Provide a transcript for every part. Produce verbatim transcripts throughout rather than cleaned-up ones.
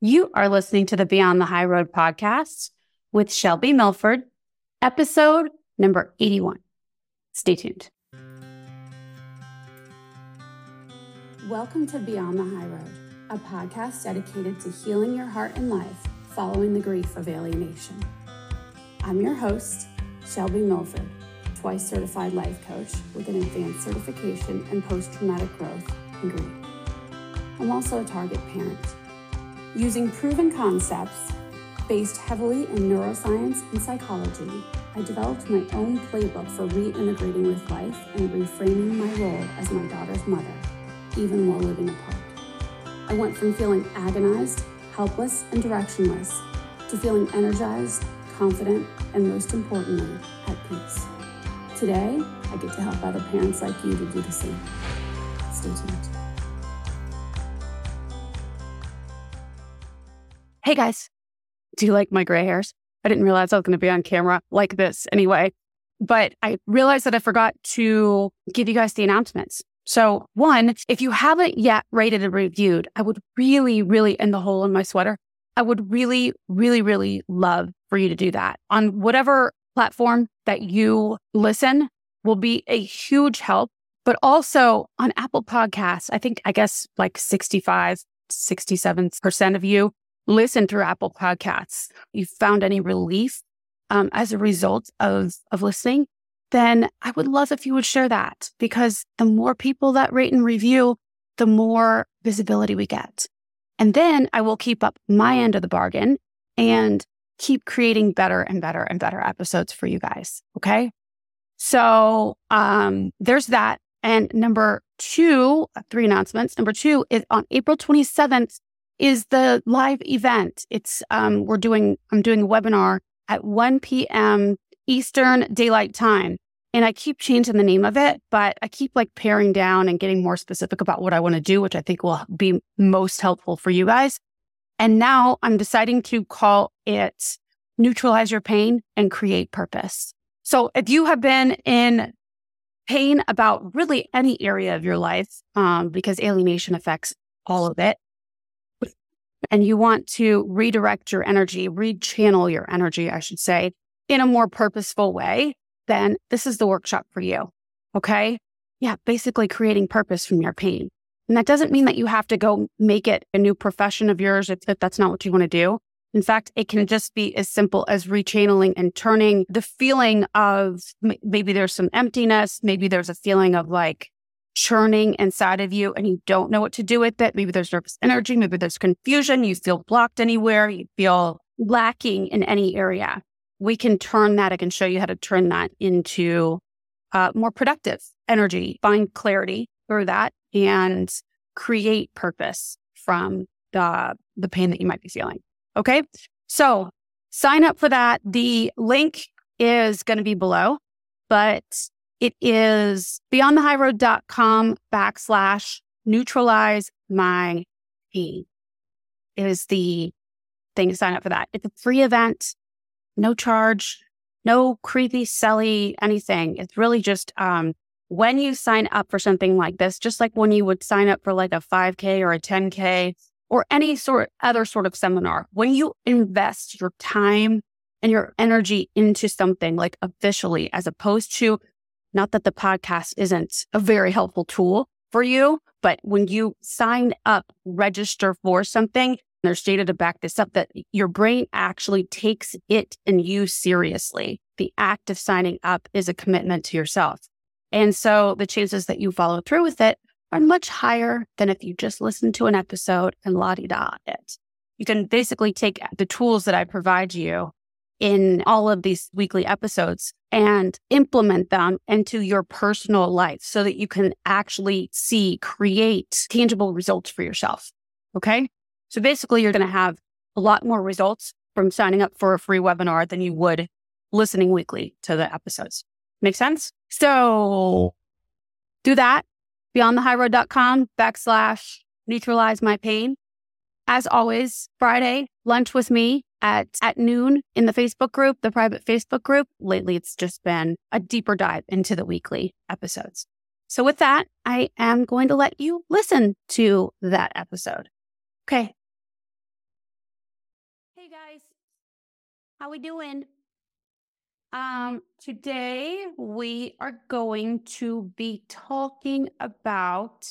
You are listening to the Beyond the High Road podcast with Shelby Milford, episode number eighty-one. Stay tuned. Welcome to Beyond the High Road, a podcast dedicated to healing your heart and life following the grief of alienation. I'm your host, Shelby Milford, twice certified life coach with an advanced certification in post-traumatic growth and grief. I'm also a target parent. Using proven concepts based heavily in neuroscience and psychology, I developed my own playbook for reintegrating with life and reframing my role as my daughter's mother, even while living apart. I went from feeling agonized, helpless, and directionless to feeling energized, confident, and most importantly, at peace. Today, I get to help other parents like you to do the same. Stay tuned. Hey guys, do you like my gray hairs? I didn't realize I was going to be on camera like this anyway, but I realized that I forgot to give you guys the announcements. So one, if you haven't yet rated and reviewed, I would really, really, in the hole in my sweater, I would really, really, really love for you to do that. On whatever platform that you listen will be a huge help, but also on Apple Podcasts, I think, I guess like sixty-five, sixty-seven percent of you listen through Apple Podcasts. You found any relief um, as a result of, of listening, then I would love if you would share that, because the more people that rate and review, the more visibility we get. And then I will keep up my end of the bargain and keep creating better and better and better episodes for you guys. Okay. So um, there's that. And number two, three announcements. Number two is on April twenty-seventh is the live event. It's um, we're doing, I'm doing a webinar at one p.m. Eastern Daylight Time. And I keep changing the name of it, but I keep like paring down and getting more specific about what I want to do, which I think will be most helpful for you guys. And now I'm deciding to call it Neutralize Your Pain and Create Purpose. So if you have been in pain about really any area of your life, um, because alienation affects all of it, and you want to redirect your energy, rechannel your energy, I should say, in a more purposeful way, then this is the workshop for you. Okay? Yeah, basically creating purpose from your pain. And that doesn't mean that you have to go make it a new profession of yours if, if that's not what you want to do. In fact, it can just be as simple as rechanneling and turning the feeling of maybe there's some emptiness, maybe there's a feeling of like churning inside of you and you don't know what to do with it. Maybe there's nervous energy, maybe there's confusion, you feel blocked anywhere, you feel lacking in any area. We can turn that, I can show you how to turn that into uh, more productive energy, find clarity through that, and create purpose from the, the pain that you might be feeling. Okay, so sign up for that. The link is going to be below, but it is beyondthehighroad.com backslash neutralize my pain is the thing to sign up for that. It's a free event, no charge, no creepy, silly, anything. It's really just um, when you sign up for something like this, just like when you would sign up for like a five K or a ten K or any sort other sort of seminar, when you invest your time and your energy into something like officially, as opposed to, not that the podcast isn't a very helpful tool for you, but when you sign up, register for something, there's data to back this up, that your brain actually takes it and you seriously. The act of signing up is a commitment to yourself. And so the chances that you follow through with it are much higher than if you just listen to an episode and la-di-da it. You can basically take the tools that I provide you in all of these weekly episodes and implement them into your personal life so that you can actually see, create tangible results for yourself. Okay? So basically, you're going to have a lot more results from signing up for a free webinar than you would listening weekly to the episodes. Make sense? So do that. beyondthehighroad.com backslash neutralize my pain. As always, Friday, lunch with me at, at noon in the Facebook group, the private Facebook group. Lately, it's just been a deeper dive into the weekly episodes. So with that, I am going to let you listen to that episode. Okay. Hey guys, how we doing? Um, today we are going to be talking about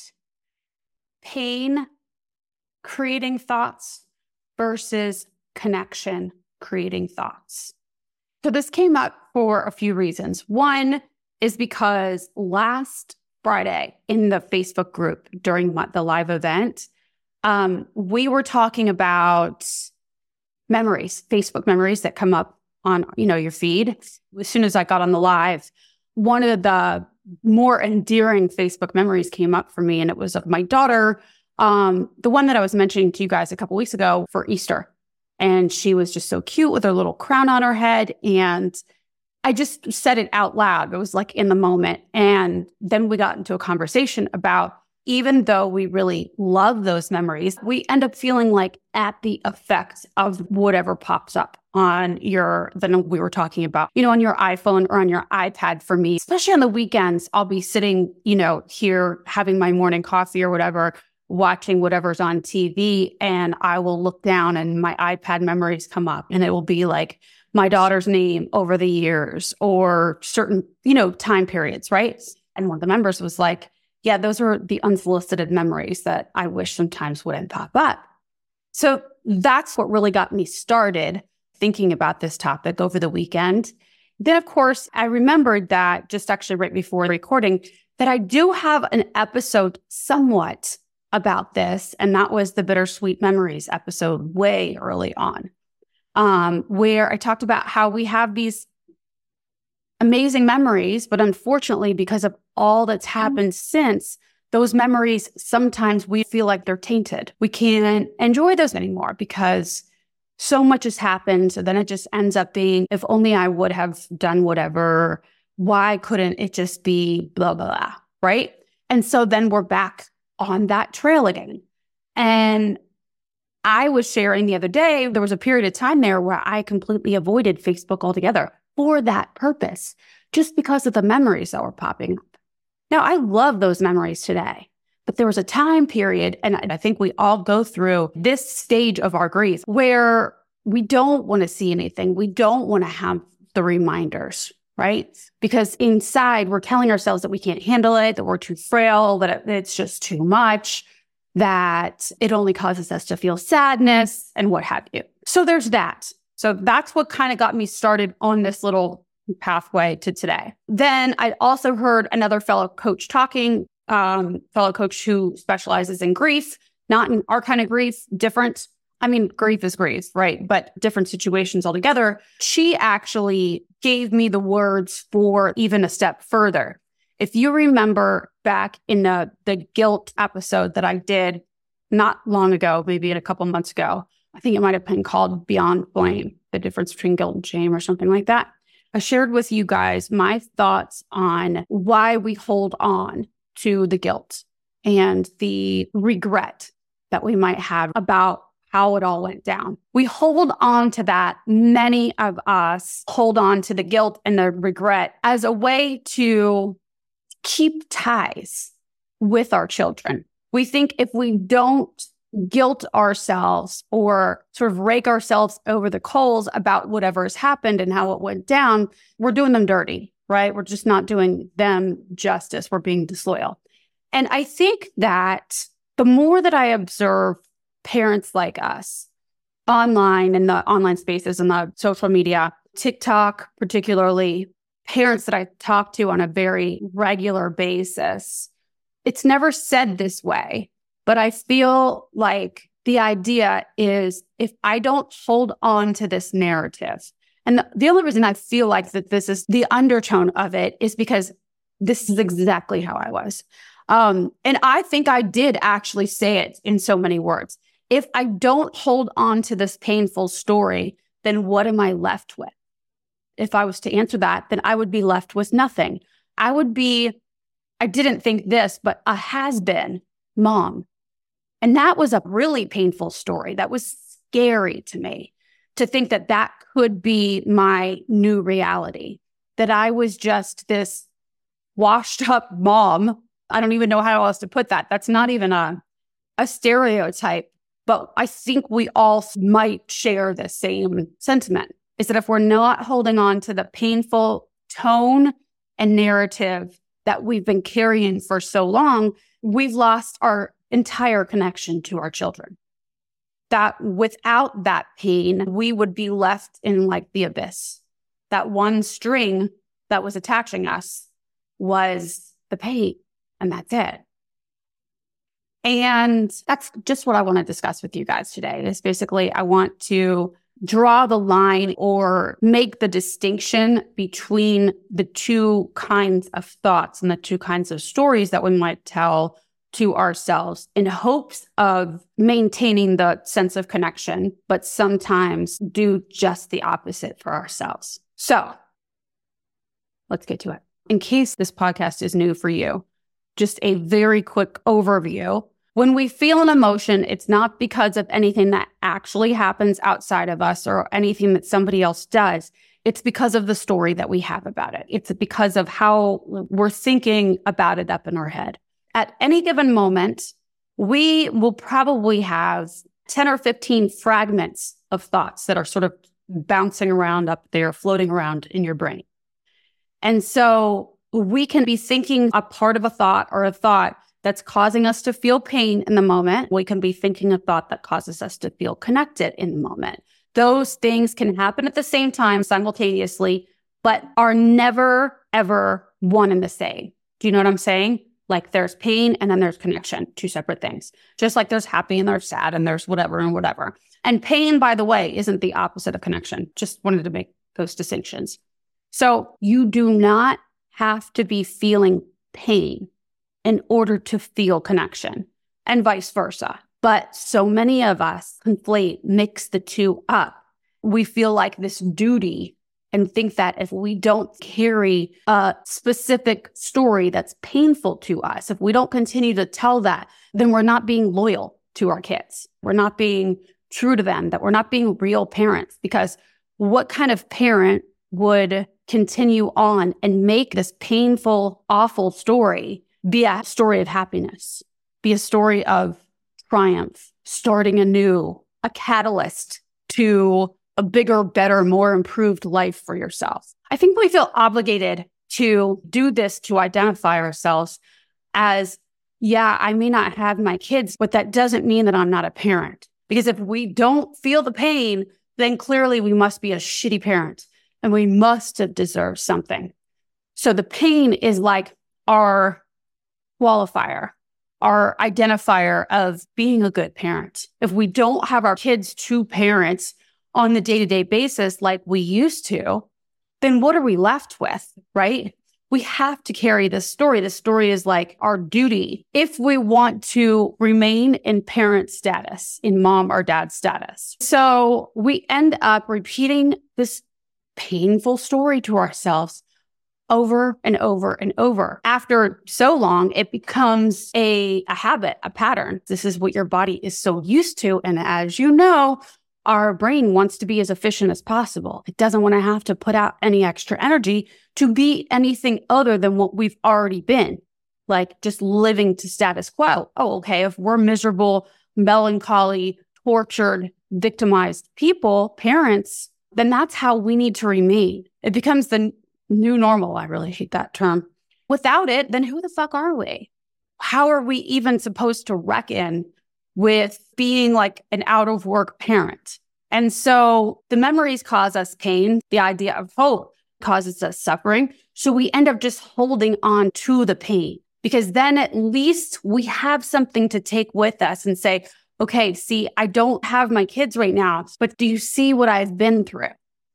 pain creating thoughts versus connection creating thoughts. So this came up for a few reasons. One is because last Friday in the Facebook group during the live event, um, we were talking about memories, Facebook memories that come up on, you know, your feed. As soon as I got on the live, one of the more endearing Facebook memories came up for me, and it was of my daughter, um, the one that I was mentioning to you guys a couple weeks ago for Easter. And she was just so cute with her little crown on her head. And I just said it out loud. It was like in the moment. And then we got into a conversation about, even though we really love those memories, we end up feeling like at the effect of whatever pops up on your, then we were talking about, you know, on your iPhone or on your iPad. For me, especially on the weekends, I'll be sitting, you know, here having my morning coffee or whatever, watching whatever's on T V, and I will look down and my iPad memories come up, and it will be like my daughter's name over the years or certain, you know, time periods, right? And one of the members was like, yeah, those are the unsolicited memories that I wish sometimes wouldn't pop up. So that's what really got me started thinking about this topic over the weekend. Then, of course, I remembered that just actually right before recording that I do have an episode somewhat about this, and that was the Bittersweet Memories episode way early on, um, where I talked about how we have these amazing memories, but unfortunately, because of all that's happened since, those memories, sometimes we feel like they're tainted. We can't enjoy those anymore because so much has happened. So then it just ends up being, if only I would have done whatever, why couldn't it just be blah, blah, blah, right? And so then we're back on that trail again. And I was sharing the other day, there was a period of time there where I completely avoided Facebook altogether for that purpose, just because of the memories that were popping up. Now, I love those memories today, but there was a time period, and I think we all go through this stage of our grief where we don't want to see anything. We don't want to have the reminders, right? Because inside we're telling ourselves that we can't handle it, that we're too frail, that it's just too much, that it only causes us to feel sadness and what have you. So there's that. So that's what kind of got me started on this little pathway to today. Then I also heard another fellow coach talking, um, fellow coach who specializes in grief, not in our kind of grief, different. I mean, grief is grief, right? But different situations altogether. She actually gave me the words for even a step further. If you remember back in the, the guilt episode that I did not long ago, maybe a couple months ago, I think it might have been called Beyond Blame, the difference between guilt and shame or something like that. I shared with you guys my thoughts on why we hold on to the guilt and the regret that we might have about how it all went down. We hold on to that. Many of us hold on to the guilt and the regret as a way to keep ties with our children. We think if we don't guilt ourselves or sort of rake ourselves over the coals about whatever has happened and how it went down, we're doing them dirty, right? We're just not doing them justice. We're being disloyal. And I think that the more that I observe parents like us online, in the online spaces and the social media, TikTok particularly, parents that I talk to on a very regular basis, it's never said this way, but I feel like the idea is if I don't hold on to this narrative, and the, the only reason I feel like that this is the undertone of it is because this is exactly how I was. Um, and I think I did actually say it in so many words. If I don't hold on to this painful story, then what am I left with? If I was to answer that, then I would be left with nothing. I would be, I didn't think this, but a has-been mom. And that was a really painful story. That was scary to me to think that that could be my new reality, that I was just this washed up mom. I don't even know how else to put that. That's not even a, a stereotype But I think we all might share the same sentiment, is that if we're not holding on to the painful tone and narrative that we've been carrying for so long, we've lost our entire connection to our children. That without that pain, we would be left in like the abyss. That one string that was attaching us was the pain, and that's it. And that's just what I want to discuss with you guys today. Is basically, I want to draw the line or make the distinction between the two kinds of thoughts and the two kinds of stories that we might tell to ourselves in hopes of maintaining the sense of connection, but sometimes do just the opposite for ourselves. So let's get to it. In case this podcast is new for you, just a very quick overview. When we feel an emotion, it's not because of anything that actually happens outside of us or anything that somebody else does. It's because of the story that we have about it. It's because of how we're thinking about it up in our head. At any given moment, we will probably have ten or fifteen fragments of thoughts that are sort of bouncing around up there, floating around in your brain. And so we can be thinking a part of a thought or a thought that's causing us to feel pain in the moment. We can be thinking a thought that causes us to feel connected in the moment. Those things can happen at the same time simultaneously, but are never, ever one and the same. Do you know what I'm saying? Like there's pain and then there's connection, two separate things. Just like there's happy and there's sad and there's whatever and whatever. And pain, by the way, isn't the opposite of connection. Just wanted to make those distinctions. So you do not have to be feeling pain in order to feel connection, and vice versa. But so many of us conflate, mix the two up. We feel like this duty and think that if we don't carry a specific story that's painful to us, if we don't continue to tell that, then we're not being loyal to our kids. We're not being true to them, that we're not being real parents. Because what kind of parent would continue on and make this painful, awful story be a story of happiness, be a story of triumph, starting anew, a catalyst to a bigger, better, more improved life for yourself? I think we feel obligated to do this to identify ourselves as, yeah, I may not have my kids, but that doesn't mean that I'm not a parent. Because if we don't feel the pain, then clearly we must be a shitty parent and we must have deserved something. So the pain is like our qualifier, our identifier of being a good parent. If we don't have our kids to parents on the day-to-day basis like we used to, then what are we left with, right? We have to carry this story. This story is like our duty if we want to remain in parent status, in mom or dad status. So we end up repeating this painful story to ourselves over and over and over. After so long, it becomes a, a habit, a pattern. This is what your body is so used to. And as you know, our brain wants to be as efficient as possible. It doesn't want to have to put out any extra energy to be anything other than what we've already been, like just living to status quo. Oh, okay, if we're miserable, melancholy, tortured, victimized people, parents, then that's how we need to remain. It becomes the new normal. I really hate that term. Without it, then who the fuck are we? How are we even supposed to reckon with being like an out of work parent? And so the memories cause us pain. The idea of hope causes us suffering. So we end up just holding on to the pain, because then at least we have something to take with us and say, okay, see, I don't have my kids right now, but do you see what I've been through?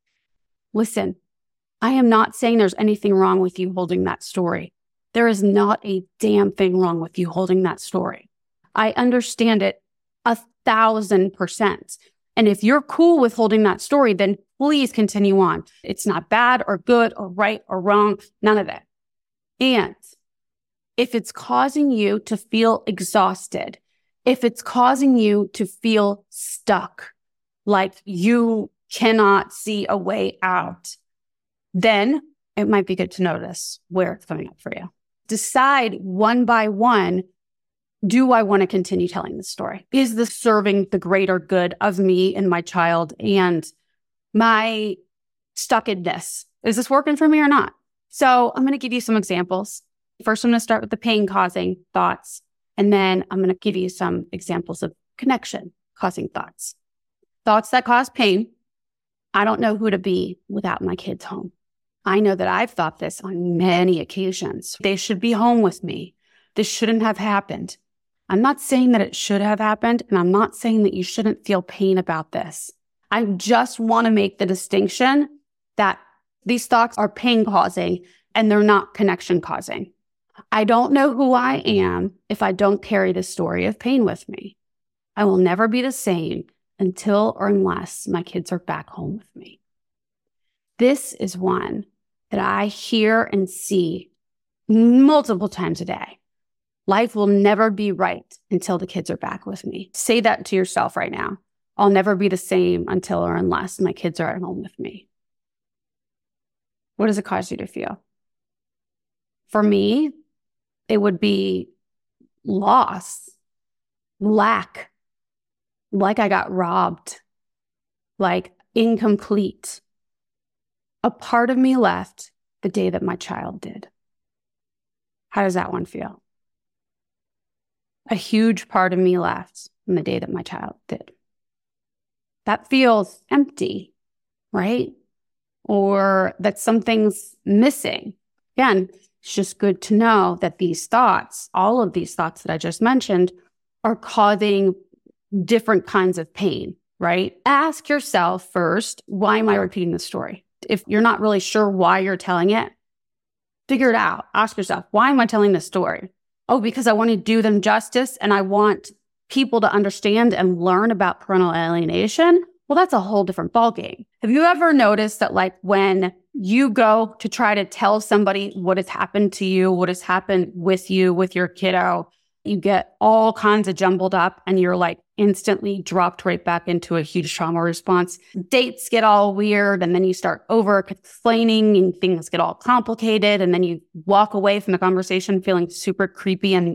Listen, I am not saying there's anything wrong with you holding that story. There is not a damn thing wrong with you holding that story. I understand it a thousand percent. And if you're cool with holding that story, then please continue on. It's not bad or good or right or wrong, none of that. And if it's causing you to feel exhausted, if it's causing you to feel stuck, like you cannot see a way out, then it might be good to notice where it's coming up for you. Decide one by one Do I want to continue telling this story? Is this serving the greater good of me and my child and my stuckedness? Is this working for me or not? So I'm going to give you some examples. First, I'm going to start with the pain-causing thoughts, and then I'm going to give you some examples of connection-causing thoughts. Thoughts that cause pain. I don't know who to be without my kids home. I know that I've thought this on many occasions. They should be home with me. This shouldn't have happened. I'm not saying that it should have happened, and I'm not saying that you shouldn't feel pain about this. I just want to make the distinction that these thoughts are pain-causing and they're not connection-causing. I don't know who I am if I don't carry the story of pain with me. I will never be the same until or unless my kids are back home with me. This is one that I hear and see multiple times a day. Life will never be right until the kids are back with me. Say that to yourself right now. I'll never be the same until or unless my kids are at home with me. What does it cause you to feel? For me, it would be loss, lack, like I got robbed, like incomplete. A part of me left the day that my child did. How does that one feel? A huge part of me left on the day that my child did. That feels empty, right? Or that something's missing. Again, it's just good to know that these thoughts, all of these thoughts that I just mentioned, are causing different kinds of pain, right? Ask yourself first, why am I repeating this story? If you're not really sure why you're telling it, figure it out. Ask yourself, why am I telling this story? Oh, because I want to do them justice and I want people to understand and learn about parental alienation. Well, that's a whole different ballgame. Have you ever noticed that, like, when you go to try to tell somebody what has happened to you, what has happened with you, with your kiddo, you get all kinds of jumbled up and you're like instantly dropped right back into a huge trauma response. Dates get all weird and then you start over explaining and things get all complicated. And then you walk away from the conversation feeling super creepy and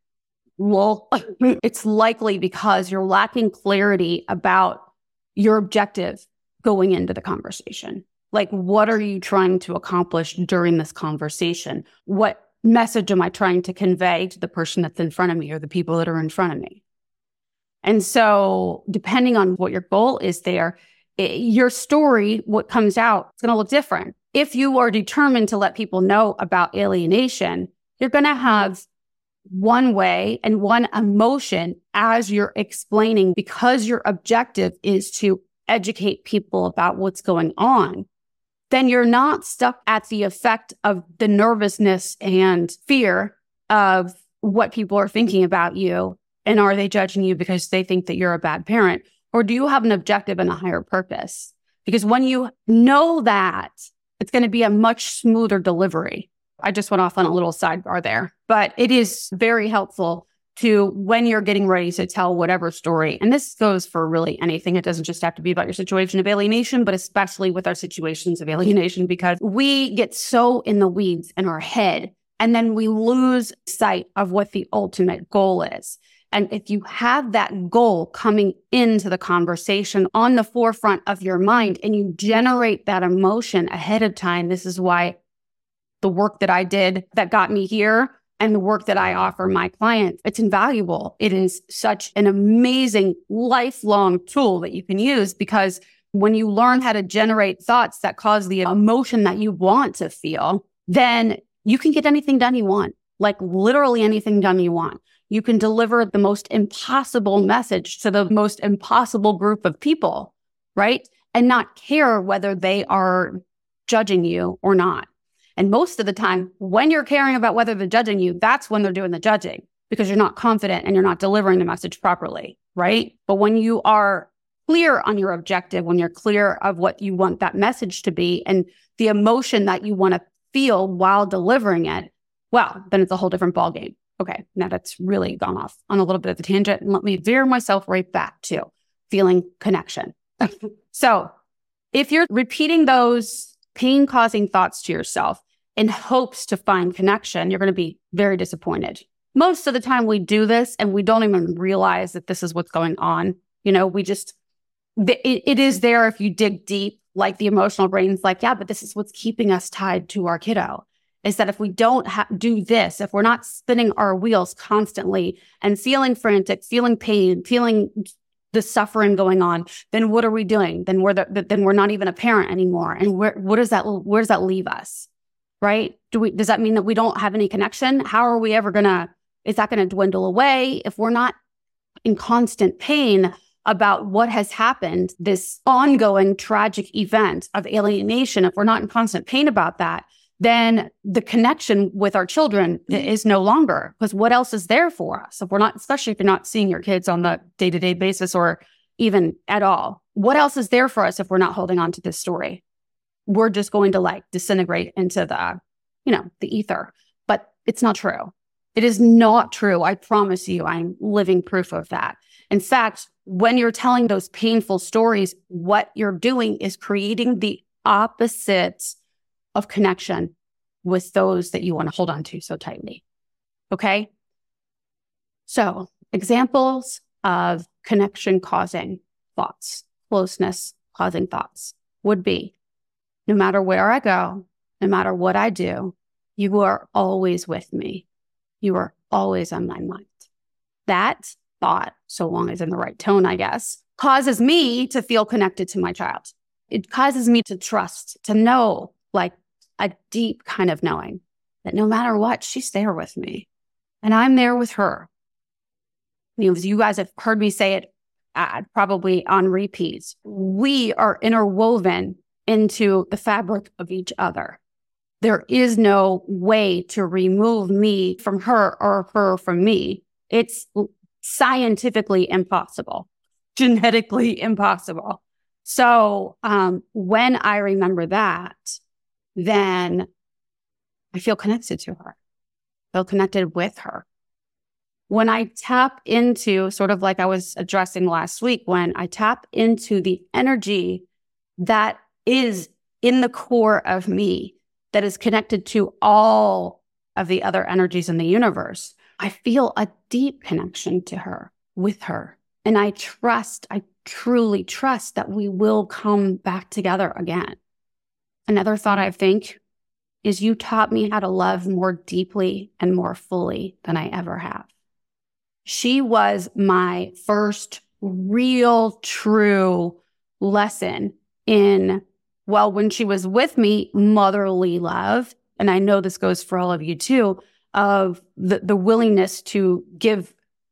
well, it's likely because you're lacking clarity about your objective going into the conversation. Like, what are you trying to accomplish during this conversation? What message am I trying to convey to the person that's in front of me or the people that are in front of me? And so depending on what your goal is there, it, your story, what comes out, it's going to look different. If you are determined to let people know about alienation, you're going to have one way and one emotion as you're explaining, because your objective is to educate people about what's going on. Then you're not stuck at the effect of the nervousness and fear of what people are thinking about you. And are they judging you because they think that you're a bad parent? Or do you have an objective and a higher purpose? Because when you know that, it's going to be a much smoother delivery. I just went off on a little sidebar there, but it is very helpful to when you're getting ready to tell whatever story. And this goes for really anything. It doesn't just have to be about your situation of alienation, but especially with our situations of alienation, because we get so in the weeds in our head, and then we lose sight of what the ultimate goal is. And if you have that goal coming into the conversation on the forefront of your mind and you generate that emotion ahead of time, this is why the work that I did that got me here and the work that I offer my clients, it's invaluable. It is such an amazing lifelong tool that you can use, because when you learn how to generate thoughts that cause the emotion that you want to feel, then you can get anything done you want, like literally anything done you want. You can deliver the most impossible message to the most impossible group of people, right? And not care whether they are judging you or not. And most of the time, when you're caring about whether they're judging you, that's when they're doing the judging, because you're not confident and you're not delivering the message properly, right? But when you are clear on your objective, when you're clear of what you want that message to be and the emotion that you want to feel while delivering it, well, then it's a whole different ballgame. Okay, now that's really gone off on a little bit of a tangent, and let me veer myself right back to feeling connection. So if you're repeating those pain-causing thoughts to yourself in hopes to find connection, you're going to be very disappointed. most of the time we do this and we don't even realize that this is what's going on. You know, we just, it, it is there if you dig deep, like the emotional brain's like, yeah, but this is what's keeping us tied to our kiddo. Is that if we don't ha- do this, if we're not spinning our wheels constantly and feeling frantic, feeling pain, feeling the suffering going on, then what are we doing? Then we're the, then we're not even a parent anymore. And where what does that where does that leave us? Right? Do we does that mean that we don't have any connection? How are we ever gonna? Is that gonna dwindle away if we're not in constant pain about what has happened? This ongoing tragic event of alienation. If we're not in constant pain about that, then the connection with our children is no longer, because what else is there for us? If we're not, especially if you're not seeing your kids on the day-to-day basis or even at all, what else is there for us if we're not holding on to this story? We're just going to like disintegrate into the, you know, the ether. But it's not true. It is not true. I promise you, I'm living proof of that. In fact, when you're telling those painful stories, what you're doing is creating the opposite of connection with those that you want to hold on to so tightly. Okay? So, examples of connection causing thoughts, closeness causing thoughts would be, no matter where I go, no matter what I do, you are always with me. You are always on my mind. That thought, so long as in the right tone, I guess, causes me to feel connected to my child. It causes me to trust, to know, like, a deep kind of knowing that no matter what, she's there with me and I'm there with her. You know, you guys have heard me say it uh, probably on repeats. We are interwoven into the fabric of each other. There is no way to remove me from her or her from me. It's scientifically impossible, genetically impossible. So um, when I remember that, then I feel connected to her, feel connected with her. When I tap into, sort of like I was addressing last week, when I tap into the energy that is in the core of me, that is connected to all of the other energies in the universe, I feel a deep connection to her, with her. And I trust, I truly trust that we will come back together again. Another thought I think is you taught me how to love more deeply and more fully than I ever have. She was my first real, true lesson in, well, when she was with me, motherly love. And I know this goes for all of you too, of the, the willingness to give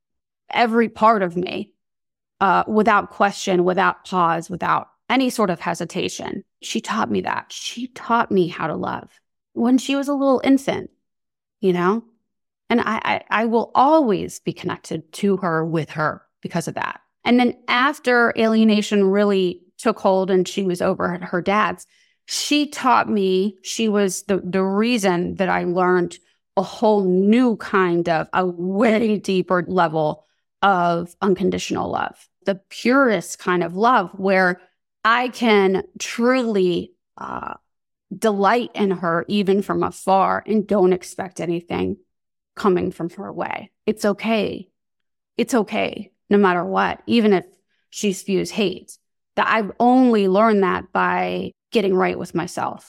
every part of me uh, without question, without pause, without any sort of hesitation. She taught me that. She taught me how to love when she was a little infant, you know? And I, I, I will always be connected to her, with her, because of that. And then after alienation really took hold and she was over at her dad's, she taught me, she was the, the reason that I learned a whole new kind of, a way deeper level of unconditional love. The purest kind of love where I can truly uh, delight in her even from afar and don't expect anything coming from her way. It's okay. It's okay, no matter what, even if she spews hate. That I've only learned that by getting right with myself,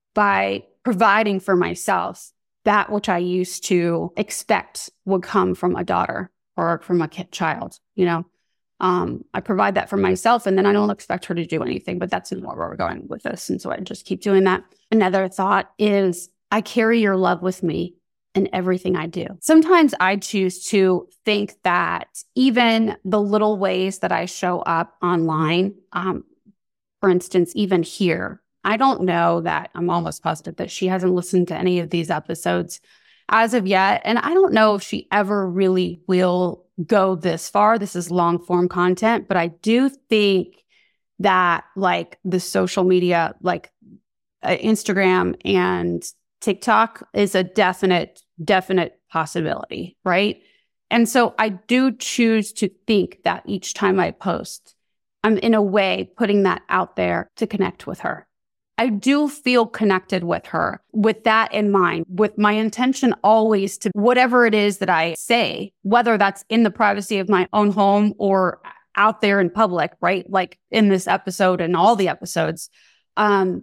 by providing for myself that which I used to expect would come from a daughter or from a kid, child, you know? Um, I provide that for myself, and then I don't expect her to do anything, but that's not where we're going with this. And so I just keep doing that. Another thought is I carry your love with me in everything I do. Sometimes I choose to think that even the little ways that I show up online, um, for instance, even here, I don't know that, I'm almost positive that she hasn't listened to any of these episodes as of yet. And I don't know if she ever really will go this far. This is long form content, but I do think that like the social media, like uh, Instagram and TikTok is a definite, definite possibility, right? And so I do choose to think that each time I post, I'm in a way putting that out there to connect with her. I do feel connected with her with that in mind, with my intention always to whatever it is that I say, whether that's in the privacy of my own home or out there in public, right? Like in this episode and all the episodes, um,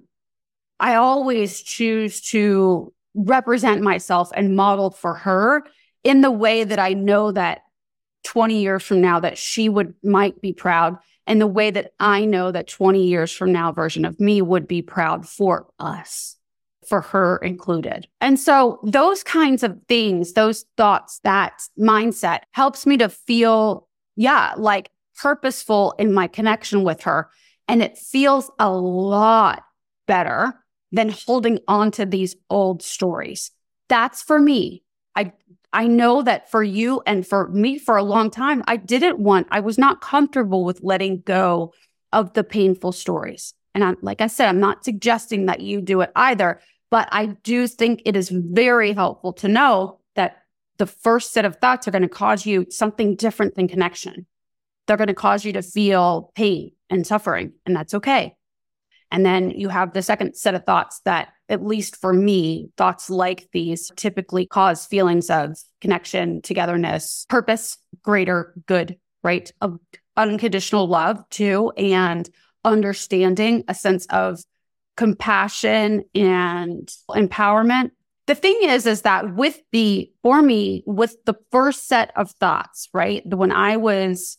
I always choose to represent myself and model for her in the way that I know that twenty years from now that she would might be proud, and the way that I know that twenty years from now version of me would be proud for us, for her included. And so those kinds of things, those thoughts, that mindset helps me to feel, yeah, like purposeful in my connection with her. And it feels a lot better than holding on to these old stories. That's for me. I I know that for you and for me for a long time, I didn't want, I was not comfortable with letting go of the painful stories. And I'm, like I said, I'm not suggesting that you do it either, but I do think it is very helpful to know that the first set of thoughts are going to cause you something different than connection. They're going to cause you to feel pain and suffering, and that's okay. And then you have the second set of thoughts that, at least for me, thoughts like these typically cause feelings of connection, togetherness, purpose, greater good, right? Of unconditional love too, and understanding, a sense of compassion and empowerment. The thing is, is that with the, for me, with the first set of thoughts, right? When I was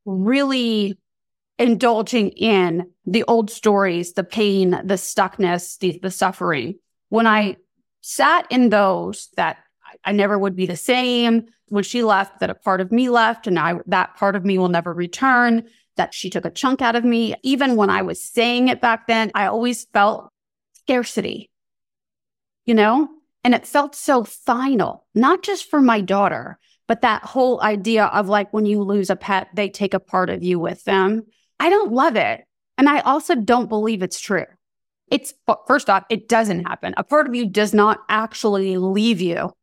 really indulging in the old stories, the pain, the stuckness, the, the suffering. When I sat in those, that I never would be the same, when she left, that a part of me left, and I that part of me will never return, that she took a chunk out of me. Even when I was saying it back then, I always felt scarcity, you know? And it felt so final, not just for my daughter, but that whole idea of like when you lose a pet, they take a part of you with them. I don't love it. And I also don't believe it's true. It's, first off, it doesn't happen. A part of you does not actually leave you,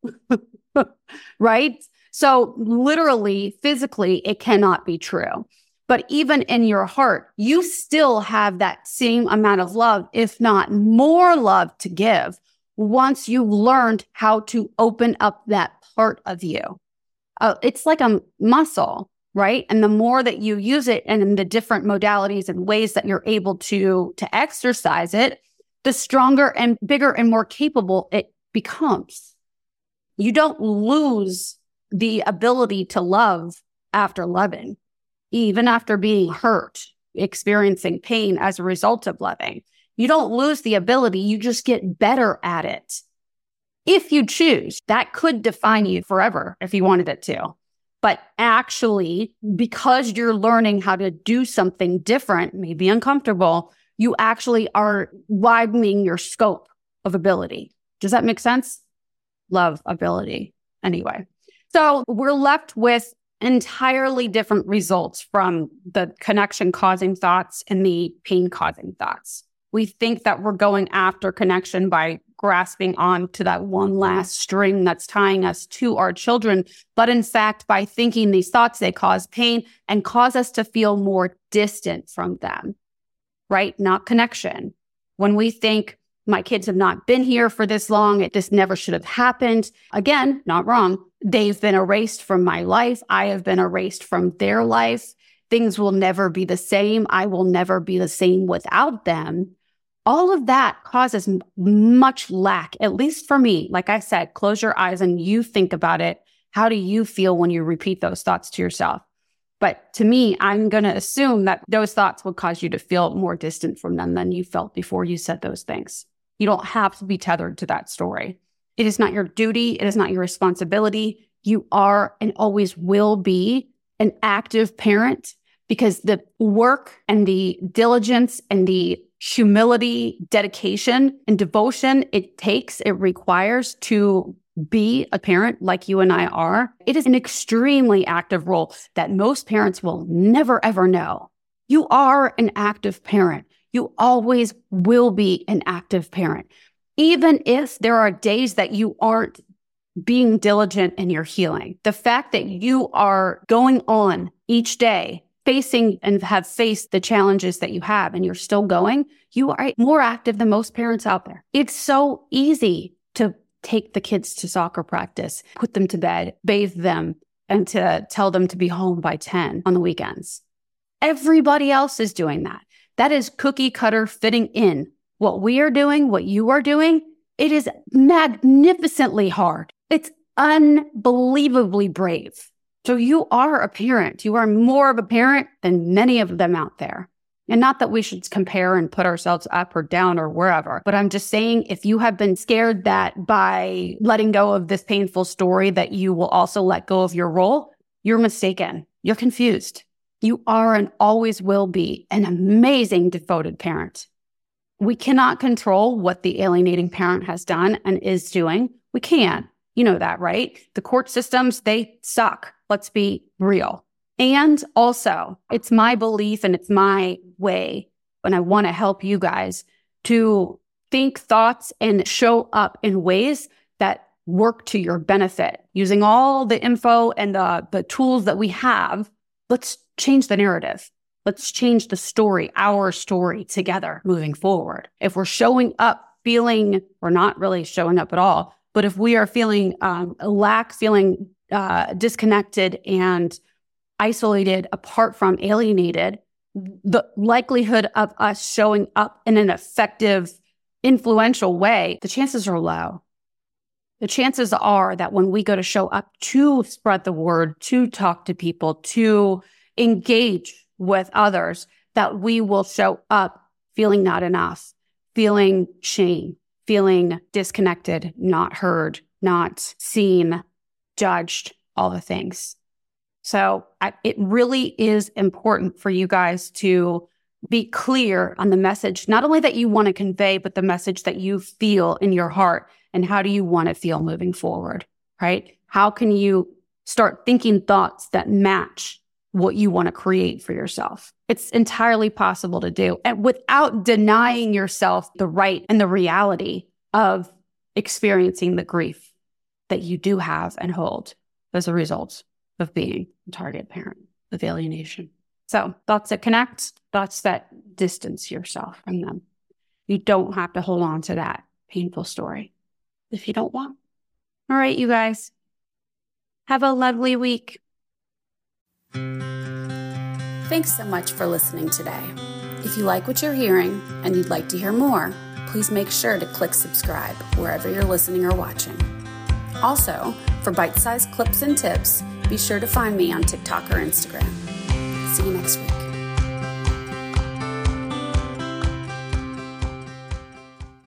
right? So literally, physically, it cannot be true. But even in your heart, you still have that same amount of love, if not more love to give, once you've learned how to open up that part of you. Uh, it's like a muscle. Right? And the more that you use it and in the different modalities and ways that you're able to, to exercise it, the stronger and bigger and more capable it becomes. You don't lose the ability to love after loving, even after being hurt, experiencing pain as a result of loving. You don't lose the ability, you just get better at it. If you choose, that could define you forever if you wanted it to. But actually, because you're learning how to do something different, maybe uncomfortable, you actually are widening your scope of ability. Does that make sense? Love ability. Anyway, so we're left with entirely different results from the connection-causing thoughts and the pain-causing thoughts. We think that we're going after connection by grasping on to that one last string that's tying us to our children. But in fact, by thinking these thoughts, they cause pain and cause us to feel more distant from them, right? Not connection. When we think, my kids have not been here for this long, it, this never should have happened. Again, not wrong. They've been erased from my life. I have been erased from their life. Things will never be the same. I will never be the same without them. All of that causes m- much lack, at least for me. Like I said, close your eyes and you think about it. How do you feel when you repeat those thoughts to yourself? But to me, I'm going to assume that those thoughts will cause you to feel more distant from them than you felt before you said those things. You don't have to be tethered to that story. It is not your duty. It is not your responsibility. You are and always will be an active parent, because the work and the diligence and the humility, dedication, and devotion it takes, it requires to be a parent like you and I are, it is an extremely active role that most parents will never, ever know. You are an active parent. You always will be an active parent. Even if there are days that you aren't being diligent in your healing, the fact that you are going on each day, facing and have faced the challenges that you have and you're still going, you are more active than most parents out there. It's so easy to take the kids to soccer practice, put them to bed, bathe them, and to tell them to be home by ten on the weekends. Everybody else is doing that. That is cookie cutter fitting in. What we are doing, what you are doing, it is magnificently hard. It's unbelievably brave. So you are a parent. You are more of a parent than many of them out there. And not that we should compare and put ourselves up or down or wherever, but I'm just saying if you have been scared that by letting go of this painful story that you will also let go of your role, you're mistaken. You're confused. You are and always will be an amazing devoted parent. We cannot control what the alienating parent has done and is doing. We can't. You know that, right? The court systems, they suck. Let's be real. And also, it's my belief and it's my way, and I want to help you guys to think thoughts and show up in ways that work to your benefit. Using all the info and the, the tools that we have, let's change the narrative. Let's change the story, our story together moving forward. If we're showing up feeling, we're not really showing up at all, but if we are feeling um, a lack, feeling uh, disconnected and isolated, apart from, alienated, the likelihood of us showing up in an effective, influential way, the chances are low. The chances are that when we go to show up to spread the word, to talk to people, to engage with others, that we will show up feeling not enough, feeling shame, feeling disconnected, not heard, not seen, judged, all the things. So I, it really is important for you guys to be clear on the message, not only that you want to convey, but the message that you feel in your heart. And how do you want to feel moving forward, right? How can you start thinking thoughts that match what you want to create for yourself? It's entirely possible to do, and without denying yourself the right and the reality of experiencing the grief that you do have and hold as a result of being a target parent of alienation. So thoughts that connect, thoughts that distance yourself from them. You don't have to hold on to that painful story if you don't want. All right, you guys. Have a lovely week. Thanks so much for listening today. If you like what you're hearing and you'd like to hear more, please make sure to click subscribe wherever you're listening or watching. Also, for bite-sized clips and tips, be sure to find me on TikTok or Instagram. See you next week.